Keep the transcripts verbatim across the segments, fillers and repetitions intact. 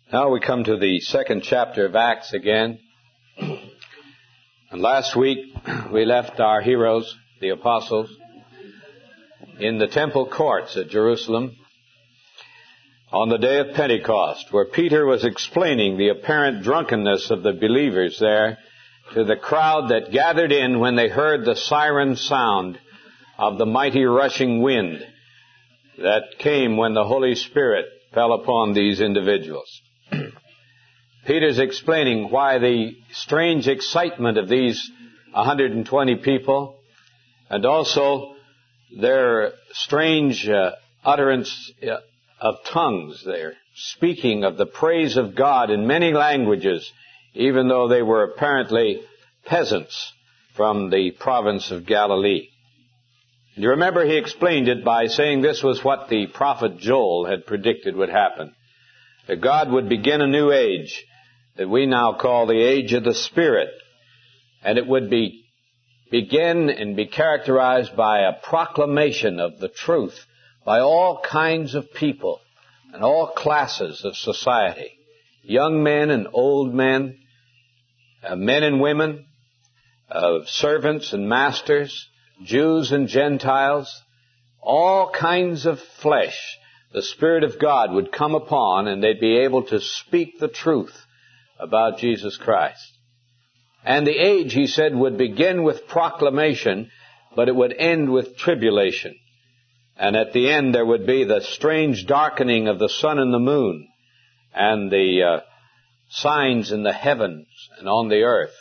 Now we come to the second chapter of Acts again. And last week we left our heroes, the apostles, in the temple courts at Jerusalem on the day of Pentecost, where Peter was explaining the apparent drunkenness of the believers there to the crowd that gathered in when they heard the siren sound of the mighty rushing wind that came when the Holy Spirit fell upon these individuals. Peter's explaining why the strange excitement of these one hundred twenty people and also their strange uh, utterance uh, of tongues there, speaking of the praise of God in many languages, even though they were apparently peasants from the province of Galilee. And you remember he explained it by saying this was what the prophet Joel had predicted would happen, that God would begin a new age that we now call the age of the Spirit, and it would be begin and be characterized by a proclamation of the truth by all kinds of people and all classes of society, young men and old men, uh, men and women, uh, servants and masters, Jews and Gentiles, all kinds of flesh. The Spirit of God would come upon and they'd be able to speak the truth about Jesus Christ. And the age, he said, would begin with proclamation, but it would end with tribulation. And at the end there would be the strange darkening of the sun and the moon and the uh, signs in the heavens and on the earth.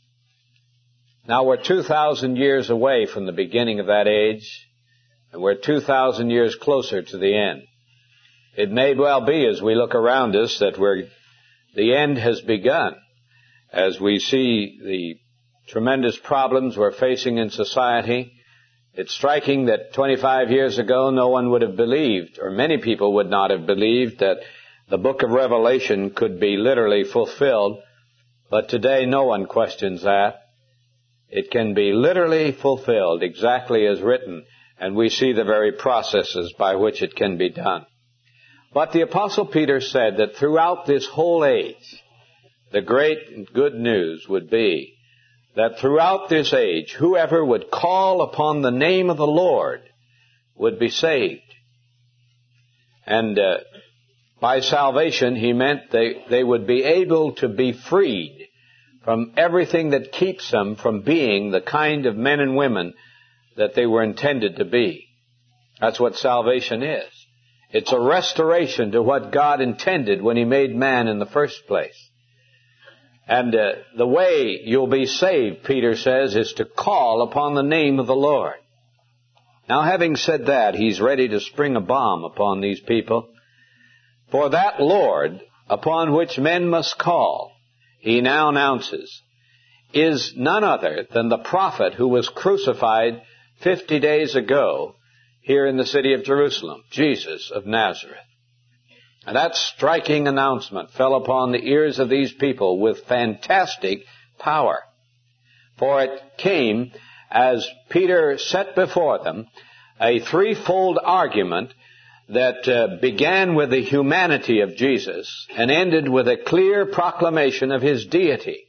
Now we're two thousand years away from the beginning of that age, and we're two thousand years closer to the end. It may well be, as we look around us, that we're, the end has begun, as we see the tremendous problems we're facing in society. It's striking that twenty-five years ago no one would have believed, or many people would not have believed, that the book of Revelation could be literally fulfilled. But today no one questions that. It can be literally fulfilled exactly as written, and we see the very processes by which it can be done. But the Apostle Peter said that throughout this whole age, the great and good news would be that throughout this age, whoever would call upon the name of the Lord would be saved. And uh, by salvation, he meant they, they would be able to be freed from everything that keeps them from being the kind of men and women that they were intended to be. That's what salvation is. It's a restoration to what God intended when He made man in the first place. And uh, the way you'll be saved, Peter says, is to call upon the name of the Lord. Now, having said that, he's ready to spring a bomb upon these people. For that Lord, upon which men must call, he now announces, is none other than the prophet who was crucified fifty days ago here in the city of Jerusalem, Jesus of Nazareth. And that striking announcement fell upon the ears of these people with fantastic power. For it came as Peter set before them a threefold argument that uh, began with the humanity of Jesus and ended with a clear proclamation of His deity.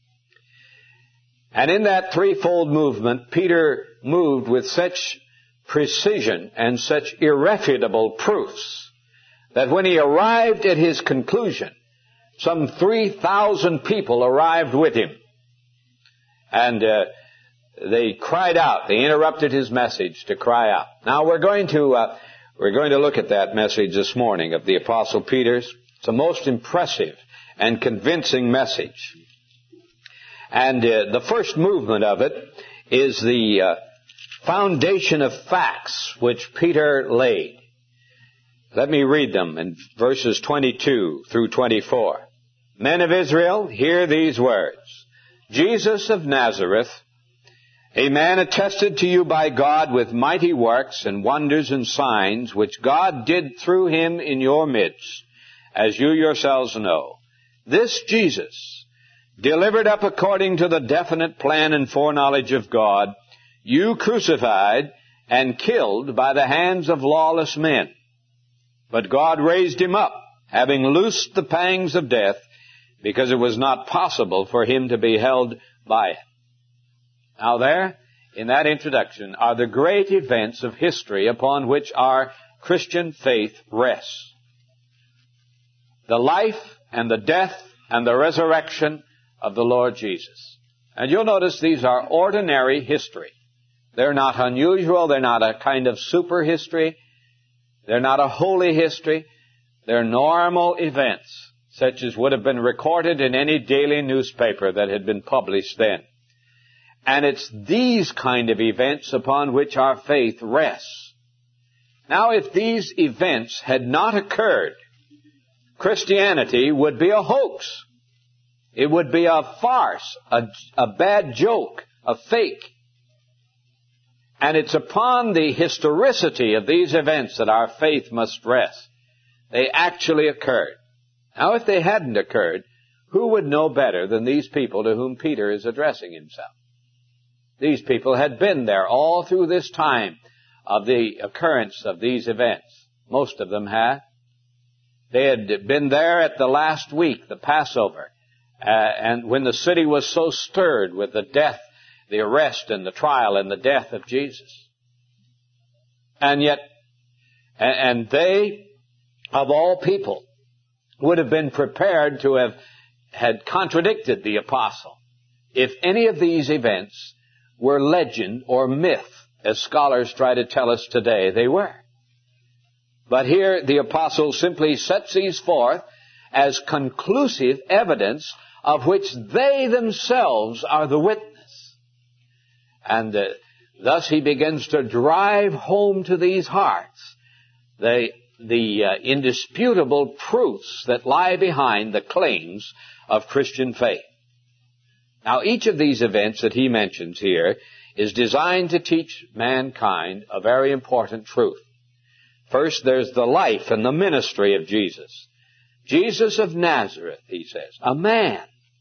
And in that threefold movement, Peter moved with such precision and such irrefutable proofs that when he arrived at his conclusion, some three thousand people arrived with him. And uh, they cried out. They interrupted his message to cry out. Now we're going to uh, we're going to look at that message this morning of the Apostle Peter's. It's a most impressive and convincing message. And uh, the first movement of it is the uh, foundation of facts which Peter laid. Let me read them in verses twenty-two through twenty-four. Men of Israel, hear these words. Jesus of Nazareth, a man attested to you by God with mighty works and wonders and signs, which God did through him in your midst, as you yourselves know. This Jesus, delivered up according to the definite plan and foreknowledge of God, you crucified and killed by the hands of lawless men. But God raised him up, having loosed the pangs of death, because it was not possible for him to be held by it. Now there, in that introduction, are the great events of history upon which our Christian faith rests. The life and the death and the resurrection of the Lord Jesus. And you'll notice these are ordinary history. They're not unusual. They're not a kind of super history. They're not a holy history. They're normal events, such as would have been recorded in any daily newspaper that had been published then. And it's these kind of events upon which our faith rests. Now, if these events had not occurred, Christianity would be a hoax. It would be a farce, a, a bad joke, a fake. And it's upon the historicity of these events that our faith must rest. They actually occurred. Now, if they hadn't occurred, who would know better than these people to whom Peter is addressing himself? These people had been there all through this time of the occurrence of these events. Most of them had. They had been there at the last week, the Passover, uh, and when the city was so stirred with the death, the arrest and the trial and the death of Jesus. And yet, and they, of all people, would have been prepared to have had contradicted the apostle if any of these events were legend or myth, as scholars try to tell us today they were. But here the apostle simply sets these forth as conclusive evidence of which they themselves are the witness. And uh, thus he begins to drive home to these hearts the, the uh, indisputable truths that lie behind the claims of Christian faith. Now, each of these events that he mentions here is designed to teach mankind a very important truth. First, there's the life and the ministry of Jesus. Jesus of Nazareth, he says, a man,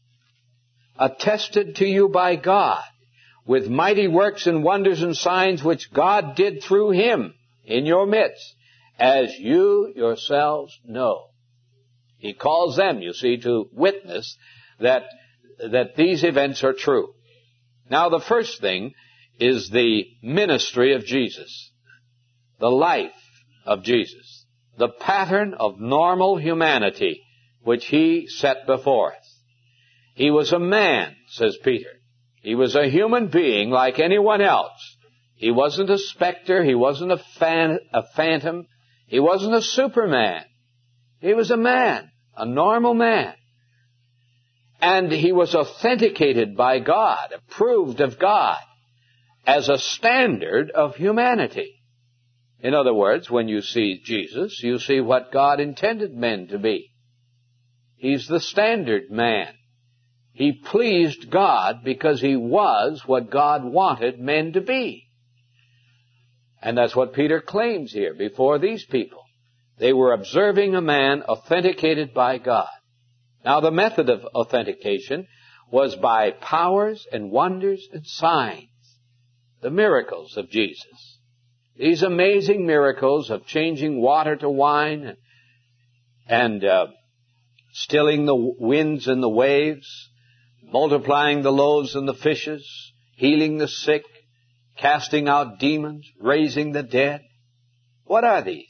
attested to you by God, with mighty works and wonders and signs which God did through him in your midst, as you yourselves know. He calls them, you see, to witness that, that these events are true. Now, the first thing is the ministry of Jesus, the life of Jesus, the pattern of normal humanity which he set before us. He was a man, says Peter. He was a human being like anyone else. He wasn't a specter. He wasn't a, fan, a phantom. He wasn't a superman. He was a man, a normal man. And he was authenticated by God, approved of God, as a standard of humanity. In other words, when you see Jesus, you see what God intended men to be. He's the standard man. He pleased God because he was what God wanted men to be. And that's what Peter claims here before these people. They were observing a man authenticated by God. Now, the method of authentication was by powers and wonders and signs, the miracles of Jesus. These amazing miracles of changing water to wine and, and uh, stilling the winds and the waves, multiplying the loaves and the fishes, healing the sick, casting out demons, raising the dead. What are these?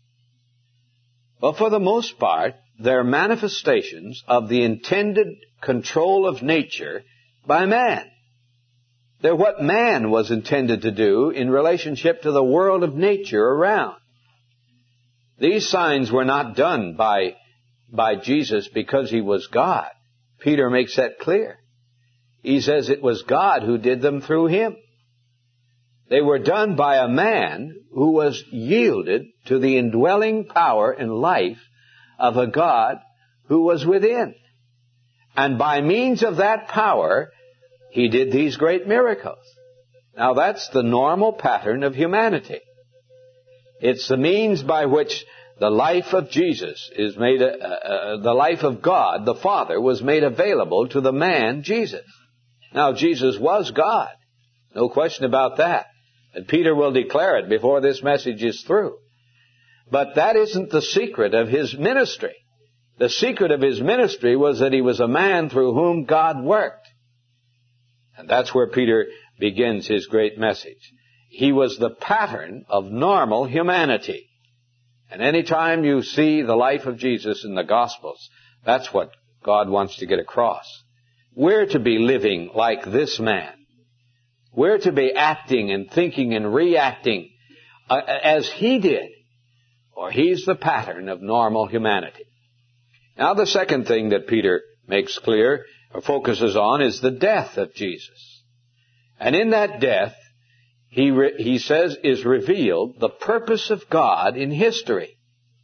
Well, for the most part, they're manifestations of the intended control of nature by man. They're what man was intended to do in relationship to the world of nature around. These signs were not done by, by Jesus because he was God. Peter makes that clear. He says it was God who did them through him. They were done by a man who was yielded to the indwelling power and life of a God who was within. And by means of that power, he did these great miracles. Now that's the normal pattern of humanity. It's the means by which the life of Jesus is made, uh, uh, the life of God, the Father, was made available to the man, Jesus. Now, Jesus was God. No question about that. And Peter will declare it before this message is through. But that isn't the secret of his ministry. The secret of his ministry was that he was a man through whom God worked. And that's where Peter begins his great message. He was the pattern of normal humanity. And any time you see the life of Jesus in the Gospels, that's what God wants to get across. We're to be living like this man. We're to be acting and thinking and reacting uh, as he did. Or he's the pattern of normal humanity. Now the second thing that Peter makes clear or focuses on is the death of Jesus. And in that death, he, re- he says, is revealed the purpose of God in history.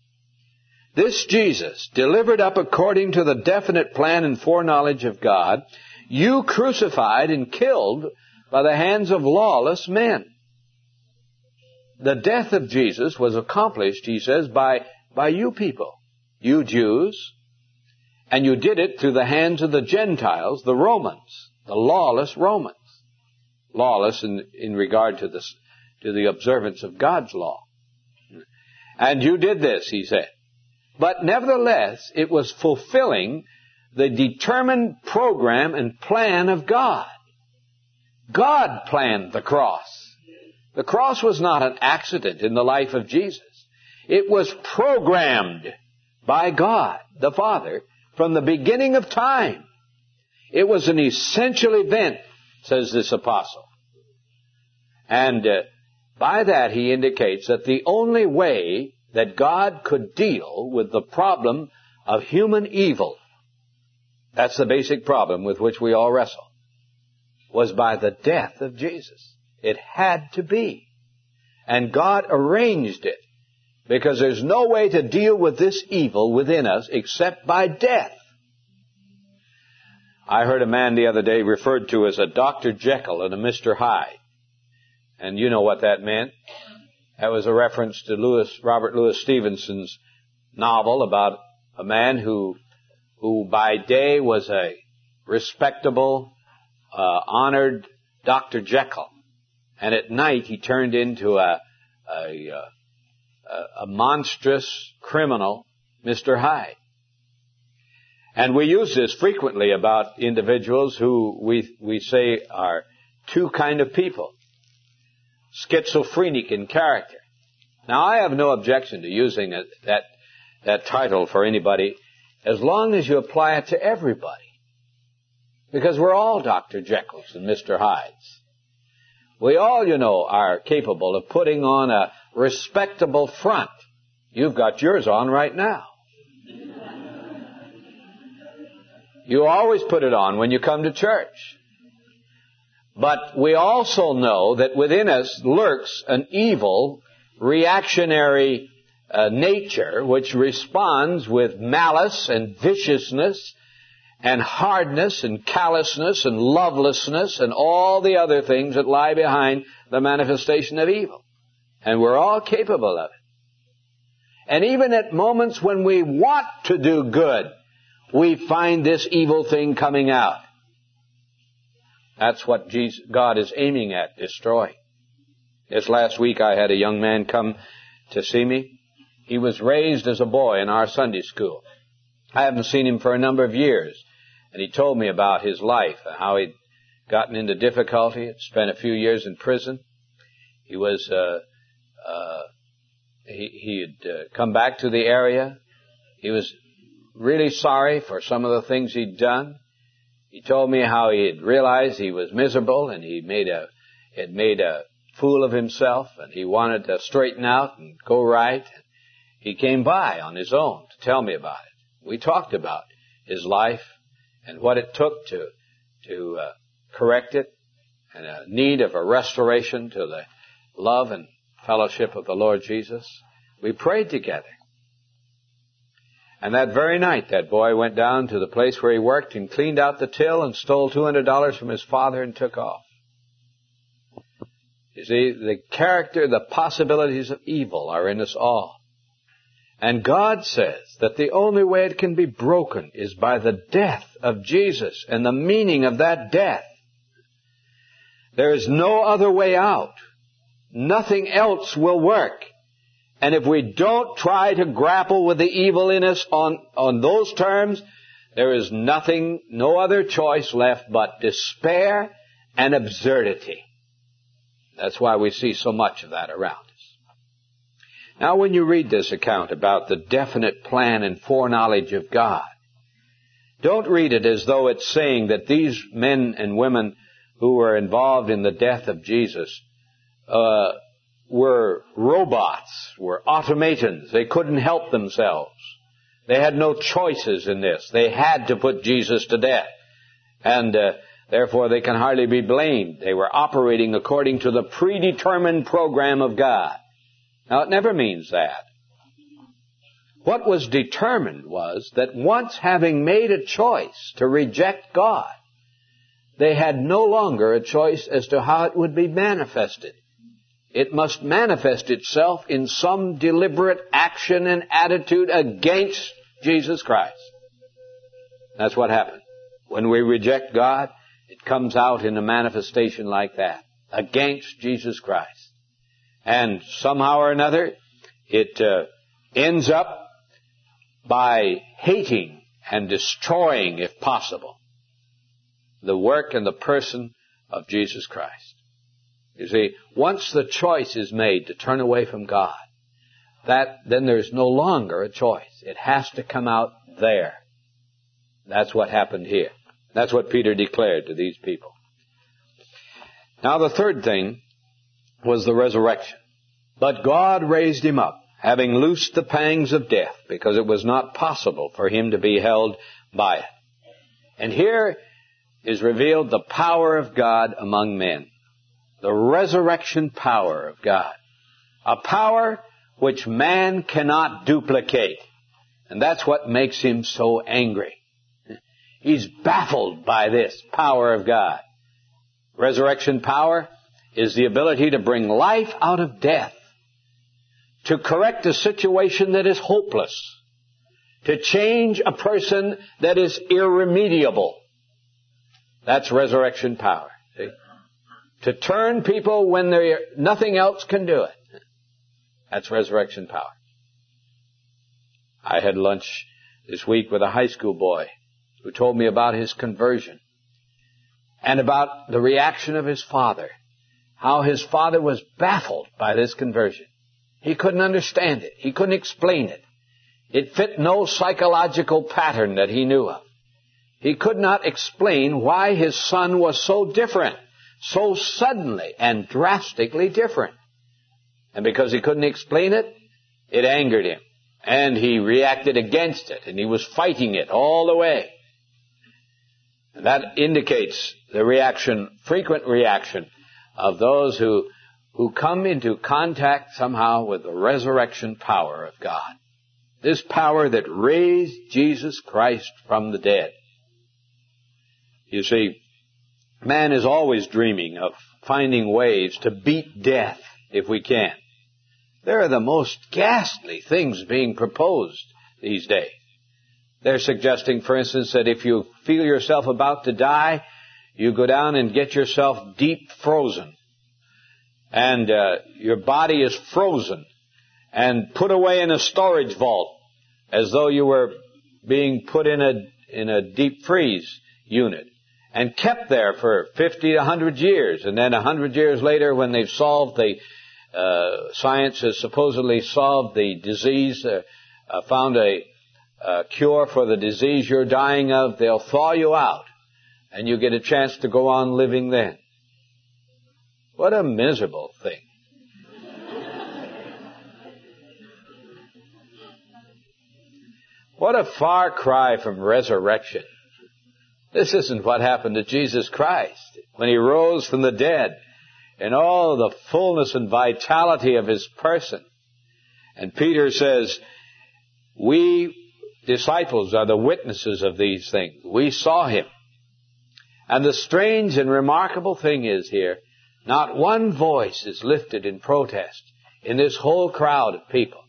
This Jesus, delivered up according to the definite plan and foreknowledge of God, you crucified and killed by the hands of lawless men. The death of Jesus was accomplished, he says, by, by you people, you Jews, and you did it through the hands of the Gentiles, the Romans, the lawless Romans. Lawless in, in regard to, this, to the observance of God's law. And you did this, he said. But nevertheless, it was fulfilling the determined program and plan of God. God planned the cross. The cross was not an accident in the life of Jesus. It was programmed by God, the Father, from the beginning of time. It was an essential event, says this apostle. And uh, by that he indicates that the only way that God could deal with the problem of human evil, that's the basic problem with which we all wrestle, was by the death of Jesus. It had to be. And God arranged it, because there's no way to deal with this evil within us except by death. I heard a man the other day referred to as a Doctor Jekyll and a Mister Hyde. And you know what that meant. That was a reference to Lewis, Robert Louis Stevenson's novel about a man who, who by day was a respectable, uh, honored Doctor Jekyll. And at night he turned into a, a, a, a monstrous criminal, Mister Hyde. And we use this frequently about individuals who we, we say are two kind of people. Schizophrenic in character. Now, I have no objection to using a, that, that title for anybody as long as you apply it to everybody. Because we're all Doctor Jekylls and Mister Hydes. We all, you know, are capable of putting on a respectable front. You've got yours on right now. You always put it on when you come to church. But we also know that within us lurks an evil, reactionary uh, nature which responds with malice and viciousness and hardness and callousness and lovelessness and all the other things that lie behind the manifestation of evil. And we're all capable of it. And even at moments when we want to do good, we find this evil thing coming out. That's what Jesus, God is aiming at destroying. This last week I had a young man come to see me. He was raised as a boy in our Sunday school. I haven't seen him for a number of years. And he told me about his life, how he'd gotten into difficulty, had spent a few years in prison. He was, uh, uh, he, he had uh, come back to the area. He was really sorry for some of the things he'd done. He told me how he had realized he was miserable and he made a, had made a fool of himself and he wanted to straighten out and go right. He came by on his own to tell me about it. We talked about his life and what it took to, to uh, correct it and a need of a restoration to the love and fellowship of the Lord Jesus. We prayed together. And that very night, that boy went down to the place where he worked and cleaned out the till and stole two hundred dollars from his father and took off. You see, the character, the possibilities of evil are in us all. And God says that the only way it can be broken is by the death of Jesus and the meaning of that death. There is no other way out. Nothing else will work And if we don't try to grapple with the evil in us on, on those terms, there is nothing, no other choice left but despair and absurdity. That's why we see so much of that around us. Now, when you read this account about the definite plan and foreknowledge of God, don't read it as though it's saying that these men and women who were involved in the death of Jesus uh, were robots, were automatons. They couldn't help themselves. They had no choices in this. They had to put Jesus to death. And uh, therefore they can hardly be blamed. They were operating according to the predetermined program of God. Now, it never means that. What was determined was that once having made a choice to reject God, they had no longer a choice as to how it would be manifested. It must manifest itself in some deliberate action and attitude against Jesus Christ. That's what happened. When we reject God, it comes out in a manifestation like that, against Jesus Christ. And somehow or another, it uh, ends up by hating and destroying, if possible, the work and the person of Jesus Christ. You see, once the choice is made to turn away from God, that then there's no longer a choice. It has to come out there. That's what happened here. That's what Peter declared to these people. Now, the third thing was the resurrection. But God raised him up, having loosed the pangs of death, because it was not possible for him to be held by it. And here is revealed the power of God among men. The resurrection power of God. A power which man cannot duplicate. And that's what makes him so angry. He's baffled by this power of God. Resurrection power is the ability to bring life out of death, to correct a situation that is hopeless, to change a person that is irremediable. That's resurrection power. See? To turn people when there nothing else can do it. That's resurrection power. I had lunch this week with a high school boy who told me about his conversion and about the reaction of his father, how his father was baffled by this conversion. He couldn't understand it. He couldn't explain it. It fit no psychological pattern that he knew of. He could not explain why his son was so different, so suddenly and drastically different. And because he couldn't explain it, it angered him. And he reacted against it, and he was fighting it all the way. And that indicates the reaction, frequent reaction of those who, who come into contact somehow with the resurrection power of God. This power that raised Jesus Christ from the dead. You see, man is always dreaming of finding ways to beat death if we can. There are the most ghastly things being proposed these days. They're suggesting, for instance, that if you feel yourself about to die, you go down and get yourself deep frozen. And uh, your body is frozen and put away in a storage vault as though you were being put in a in a deep freeze unit and kept there for fifty to one hundred years. And then one hundred years later, when they've solved the uh, science has supposedly solved the disease, uh, uh, found a uh, cure for the disease you're dying of, they'll thaw you out and you get a chance to go on living then. What a miserable thing. What a far cry from resurrection. This isn't what happened to Jesus Christ when he rose from the dead in all the fullness and vitality of his person. And Peter says, we disciples are the witnesses of these things. We saw him. And the strange and remarkable thing is here, not one voice is lifted in protest in this whole crowd of people.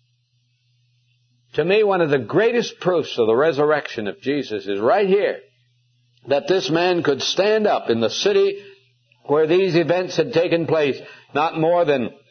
To me, one of the greatest proofs of the resurrection of Jesus is right here, that this man could stand up in the city where these events had taken place not more than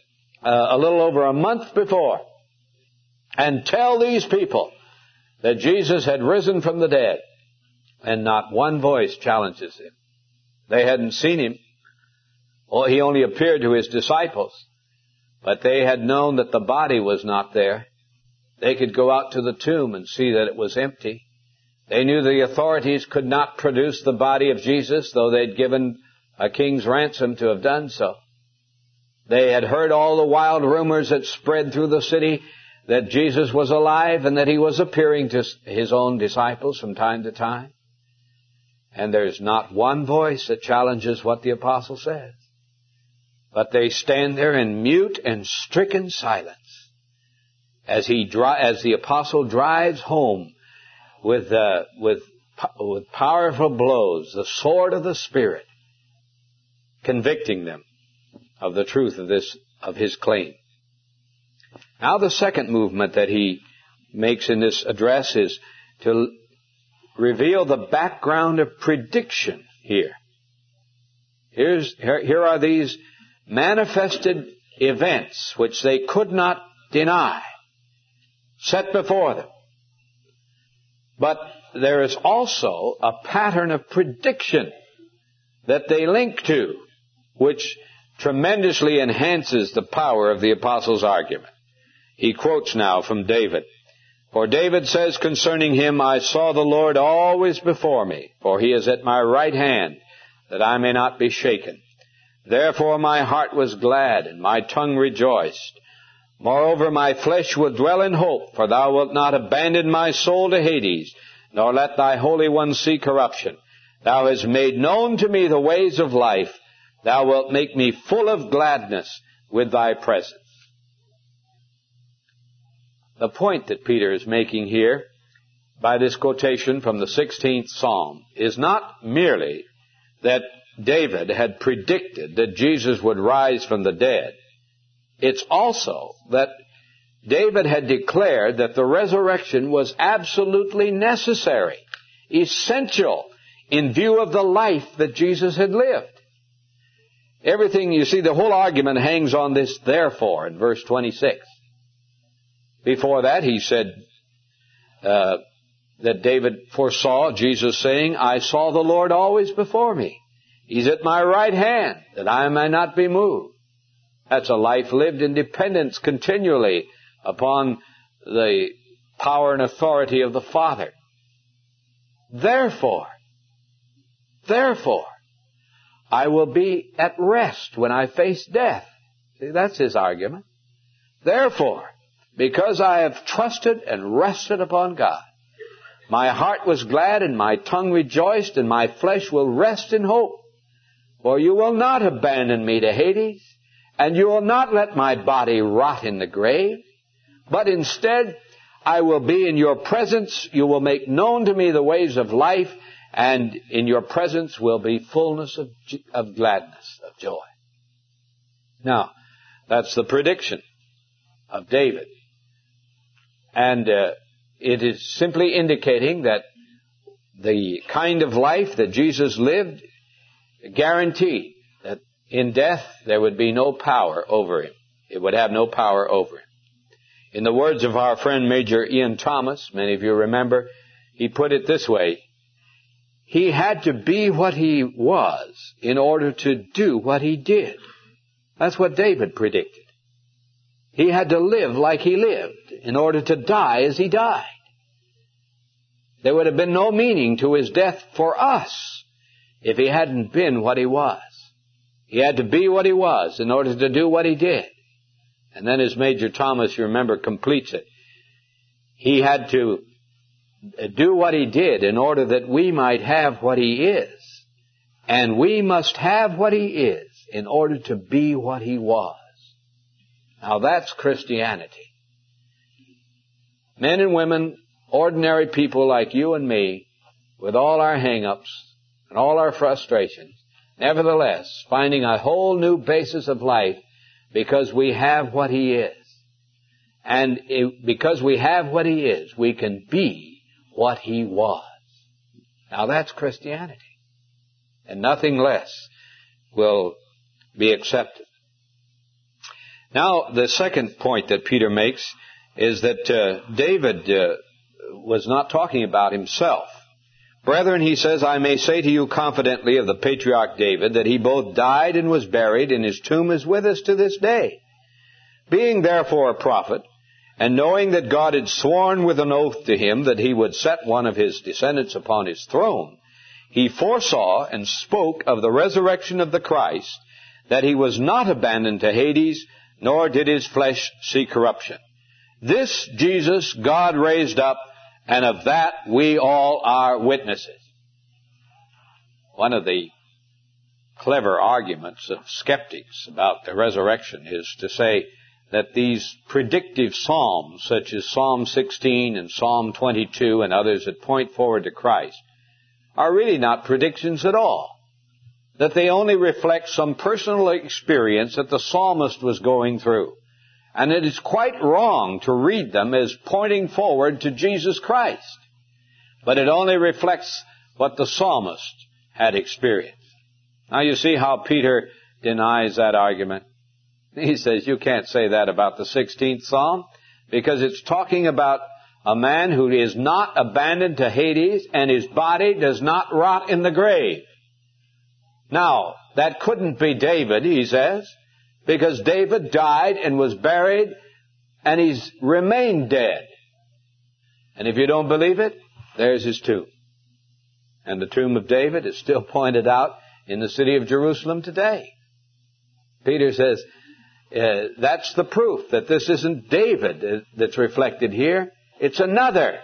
uh, a little over a month before and tell these people that Jesus had risen from the dead. And not one voice challenges him. They hadn't seen him. Well, he only appeared to his disciples. But they had known that the body was not there. They could go out to the tomb and see that it was empty. They knew the authorities could not produce the body of Jesus, though they'd given a king's ransom to have done so. They had heard all the wild rumors that spread through the city that Jesus was alive and that he was appearing to his own disciples from time to time. And there's not one voice that challenges what the apostle says. But they stand there in mute and stricken silence as he dri- as the apostle drives home with uh, with with powerful blows, the sword of the Spirit, convicting them of the truth of this of his claim. Now the second movement that he makes in this address is to reveal the background of prediction here. Here's, here, here are these manifested events which they could not deny, set before them. But there is also a pattern of prediction that they link to, which tremendously enhances the power of the apostle's argument. He quotes now from David. For David says concerning him, I saw the Lord always before me, for he is at my right hand, that I may not be shaken. Therefore my heart was glad, and my tongue rejoiced. Moreover, my flesh will dwell in hope, for thou wilt not abandon my soul to Hades, nor let thy Holy One see corruption. Thou hast made known to me the ways of life. Thou wilt make me full of gladness with thy presence. The point that Peter is making here by this quotation from the sixteenth Psalm is not merely that David had predicted that Jesus would rise from the dead. It's also that David had declared that the resurrection was absolutely necessary, essential, in view of the life that Jesus had lived. Everything, you see, the whole argument hangs on this therefore in verse twenty-six. Before that, he said uh, that David foresaw Jesus saying, I saw the Lord always before me. He's at my right hand, that I may not be moved. That's a life lived in dependence continually upon the power and authority of the Father. Therefore, therefore, I will be at rest when I face death. See, that's his argument. Therefore, because I have trusted and rested upon God, my heart was glad and my tongue rejoiced, and my flesh will rest in hope. For you will not abandon me to Hades, and you will not let my body rot in the grave, but instead I will be in your presence. You will make known to me the ways of life, and in your presence will be fullness of, of gladness, of joy. Now, that's the prediction of David. And uh, it is simply indicating that the kind of life that Jesus lived guaranteed that in death there would be no power over him. It would have no power over him. In the words of our friend Major Ian Thomas, many of you remember, he put it this way: he had to be what he was in order to do what he did. That's what David predicted. He had to live like he lived in order to die as he died. There would have been no meaning to his death for us if he hadn't been what he was. He had to be what he was in order to do what he did. And then as Major Thomas, you remember, completes it, he had to do what he did in order that we might have what he is. And we must have what he is in order to be what he was. Now that's Christianity. Men and women, ordinary people like you and me, with all our hang-ups and all our frustrations, nevertheless finding a whole new basis of life because we have what he is. And it, because we have what he is, we can be what he was. Now that's Christianity. And nothing less will be accepted. Now, the second point that Peter makes is that uh, David uh, was not talking about himself. Brethren, he says, I may say to you confidently of the patriarch David that he both died and was buried, and his tomb is with us to this day. Being therefore a prophet, and knowing that God had sworn with an oath to him that he would set one of his descendants upon his throne, he foresaw and spoke of the resurrection of the Christ, that he was not abandoned to Hades, nor did his flesh see corruption. This Jesus God raised up, and of that we all are witnesses. One of the clever arguments of skeptics about the resurrection is to say that these predictive psalms, such as Psalm sixteen and Psalm twenty-two and others that point forward to Christ, are really not predictions at all. That they only reflect some personal experience that the psalmist was going through. And it is quite wrong to read them as pointing forward to Jesus Christ. But it only reflects what the psalmist had experienced. Now you see how Peter denies that argument. He says you can't say that about the sixteenth Psalm, because it's talking about a man who is not abandoned to Hades, and his body does not rot in the grave. Now, that couldn't be David, he says, because David died and was buried, and he's remained dead. And if you don't believe it, there's his tomb. And the tomb of David is still pointed out in the city of Jerusalem today. Peter says, uh, that's the proof that this isn't David that's reflected here. It's another.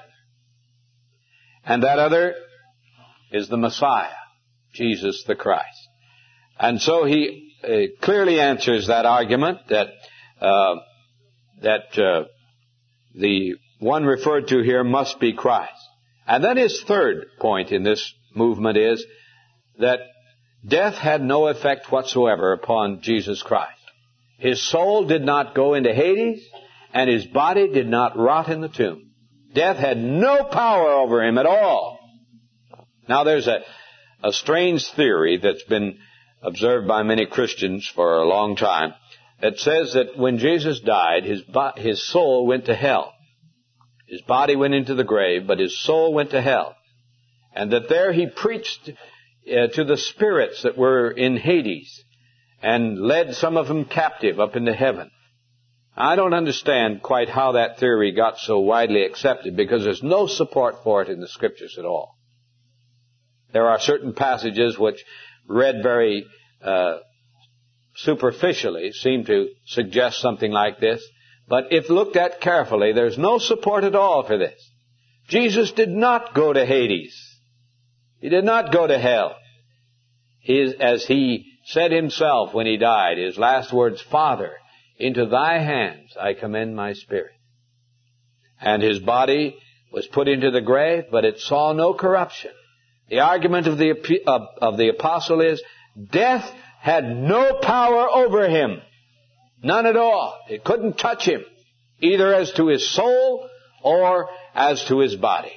And that other is the Messiah, Jesus the Christ. And so he uh, clearly answers that argument that uh, that uh, the one referred to here must be Christ. And then his third point in this movement is that death had no effect whatsoever upon Jesus Christ. His soul did not go into Hades, and his body did not rot in the tomb. Death had no power over him at all. Now there's a, a strange theory that's been observed by many Christians for a long time that says that when Jesus died, his, bo- his soul went to hell. His body went into the grave, but his soul went to hell. And that there he preached uh, to the spirits that were in Hades and led some of them captive up into heaven. I don't understand quite how that theory got so widely accepted, because there's no support for it in the Scriptures at all. There are certain passages which, read very uh, superficially, seem to suggest something like this. But if looked at carefully, there's no support at all for this. Jesus did not go to Hades. He did not go to hell. He, as he said himself when he died, his last words, Father, into thy hands I commend my spirit. And his body was put into the grave, but it saw no corruption. The argument of the, of, of the apostle is, death had no power over him. None at all. It couldn't touch him, either as to his soul or as to his body.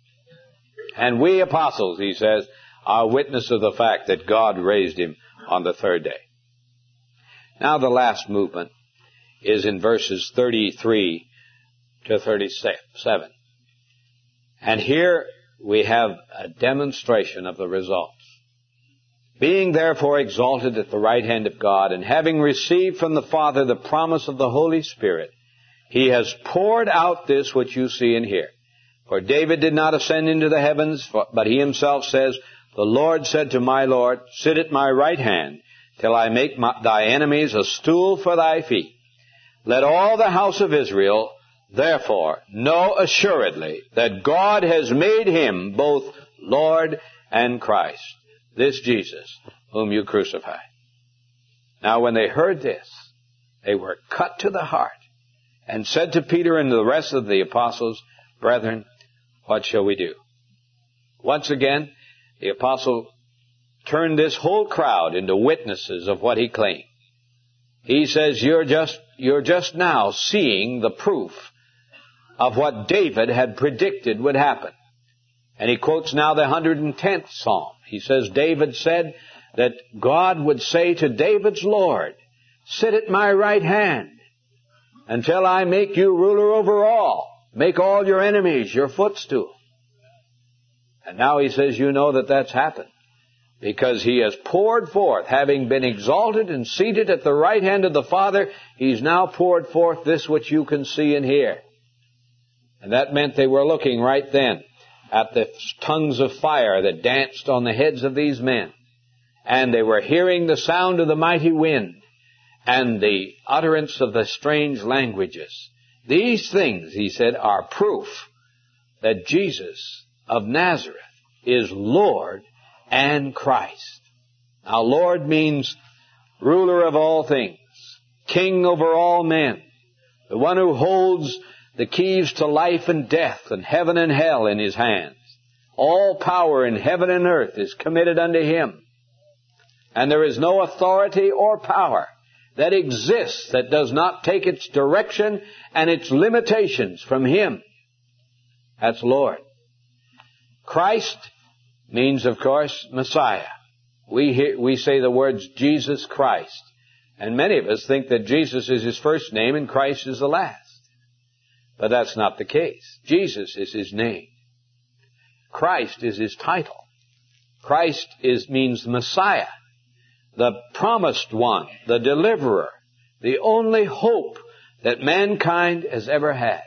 And we apostles, he says, are witness of the fact that God raised him on the third day. Now the last movement is in verses thirty-three to thirty-seven. And here we have a demonstration of the results. Being therefore exalted at the right hand of God, and having received from the Father the promise of the Holy Spirit, he has poured out this which you see and hear. For David did not ascend into the heavens, but he himself says, the Lord said to my Lord, sit at my right hand, till I make my, thy enemies a stool for thy feet. Let all the house of Israel therefore know assuredly that God has made him both Lord and Christ, this Jesus whom you crucified. Now when they heard this, they were cut to the heart, and said to Peter and the rest of the apostles, Brethren, what shall we do? Once again, the apostle turned this whole crowd into witnesses of what he claimed. He says, you're just, you're just now seeing the proof of what David had predicted would happen. And he quotes now the one hundred tenth Psalm. He says, David said that God would say to David's Lord, sit at my right hand until I make you ruler over all. Make all your enemies your footstool. And now he says, you know that that's happened. Because he has poured forth, having been exalted and seated at the right hand of the Father, he's now poured forth this which you can see and hear. And that meant they were looking right then at the tongues of fire that danced on the heads of these men. And they were hearing the sound of the mighty wind and the utterance of the strange languages. These things, he said, are proof that Jesus of Nazareth is Lord and Christ. Now, Lord means ruler of all things, king over all men, the one who holds the keys to life and death and heaven and hell in his hands. All power in heaven and earth is committed unto him. And there is no authority or power that exists that does not take its direction and its limitations from him. That's Lord. Christ means, of course, Messiah. We hear, we say the words Jesus Christ. And many of us think that Jesus is his first name and Christ is the last. But that's not the case. Jesus is his name. Christ is his title. Christ is means Messiah, the promised one, the deliverer, the only hope that mankind has ever had.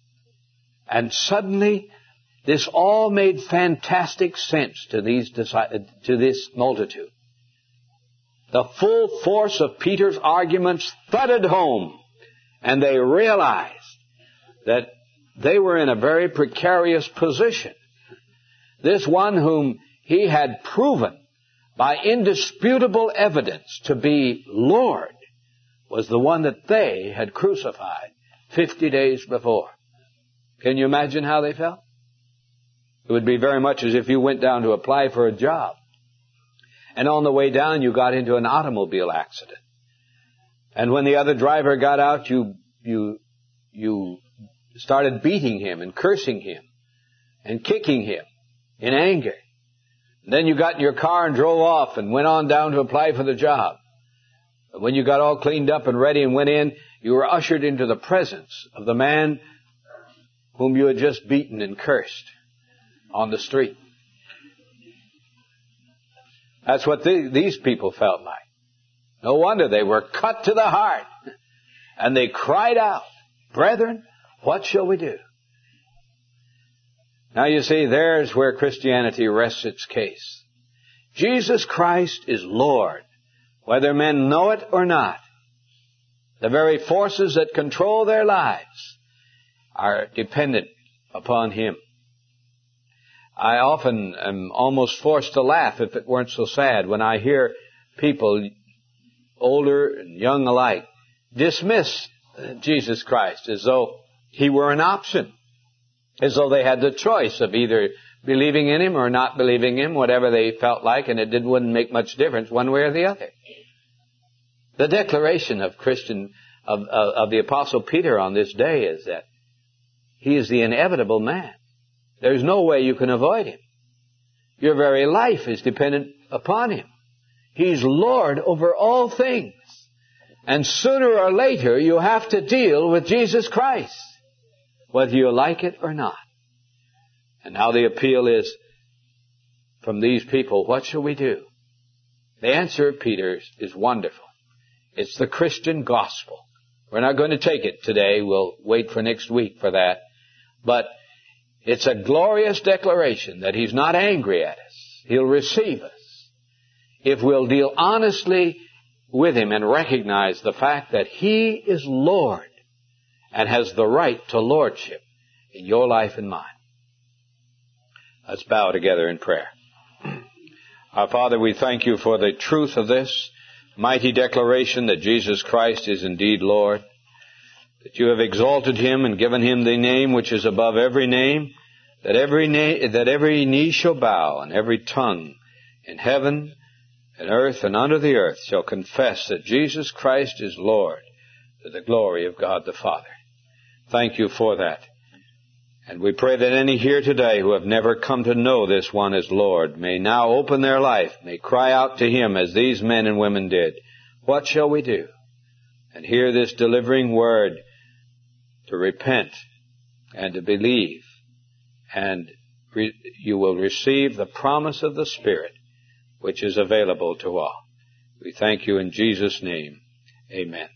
And suddenly, this all made fantastic sense to these to this multitude. The full force of Peter's arguments thudded home, and they realized that they were in a very precarious position. This one whom he had proven by indisputable evidence to be Lord was the one that they had crucified fifty days before. Can you imagine how they felt? It would be very much as if you went down to apply for a job, and on the way down you got into an automobile accident. And when the other driver got out, you you you started beating him and cursing him and kicking him in anger. And then you got in your car and drove off and went on down to apply for the job. But when you got all cleaned up and ready and went in, you were ushered into the presence of the man whom you had just beaten and cursed on the street. That's what the, these people felt like. No wonder they were cut to the heart. And they cried out, "Brethren, what shall we do?" Now you see, there's where Christianity rests its case. Jesus Christ is Lord, whether men know it or not. The very forces that control their lives are dependent upon him. I often am almost forced to laugh, if it weren't so sad, when I hear people, older and young alike, dismiss Jesus Christ as though he were an option, as though they had the choice of either believing in him or not believing him, whatever they felt like, and it didn't, wouldn't make much difference one way or the other. The declaration of Christian, of, of, of the Apostle Peter on this day is that he is the inevitable man. There's no way you can avoid him. Your very life is dependent upon him. He's Lord over all things. And sooner or later, you have to deal with Jesus Christ, whether you like it or not. And now the appeal is from these people, what shall we do? The answer of Peter is wonderful. It's the Christian gospel. We're not going to take it today. We'll wait for next week for that. But it's a glorious declaration that he's not angry at us. He'll receive us if we'll deal honestly with him and recognize the fact that he is Lord and has the right to lordship in your life and mine. Let's bow together in prayer. Our Father, we thank you for the truth of this mighty declaration that Jesus Christ is indeed Lord, that you have exalted him and given him the name which is above every name, that every na- that every knee shall bow and every tongue in heaven and earth and under the earth shall confess that Jesus Christ is Lord, to the glory of God the Father. Thank you for that. And we pray that any here today who have never come to know this one as Lord may now open their life, may cry out to him as these men and women did. What shall we do? And hear this delivering word to repent and to believe, and re- you will receive the promise of the Spirit, which is available to all. We thank you in Jesus' name. Amen.